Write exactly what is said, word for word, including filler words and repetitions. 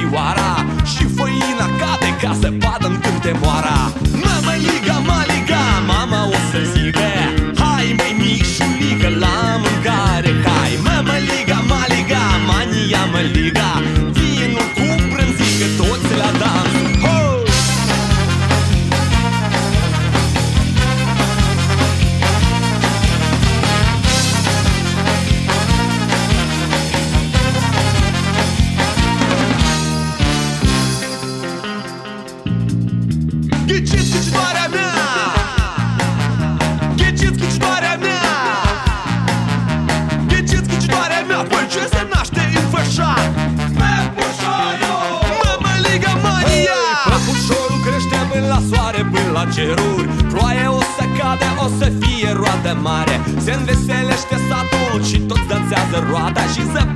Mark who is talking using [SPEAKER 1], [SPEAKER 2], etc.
[SPEAKER 1] fecioara și făina cade ca să vadă în câte moara. Mămăliga, maliga, mama o să zică: hai măi mișulică la mâncare, hai. Mămăliga, maliga, mania măliga, vinul cu brânzică toți la dans. Ho! Ghiciți ghicitoarea mea! Ghiciți ghicitoarea mea! Ghiciți ghicitoarea mea! Păi ce se naște în fășar? Păpușorul! Mămăliga mania! Păpușorul crește până la soare, până la ceruri. Ploaie o să cade, o să fie roadă mare. Se înveselește satul și toți dansează roada și zăp